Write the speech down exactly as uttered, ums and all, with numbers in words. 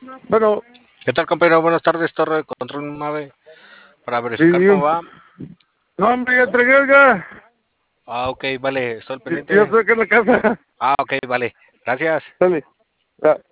Bueno, ¿Qué tal, compañero? Buenas tardes, Torre de Control Mave, para sí, verificar cómo va. no, hombre, ya entregué, oiga. Ah, ok, vale, estoy al Ya ya pendiente. estoy acá en la casa. Ah, ok, vale, gracias. Dale. Ya.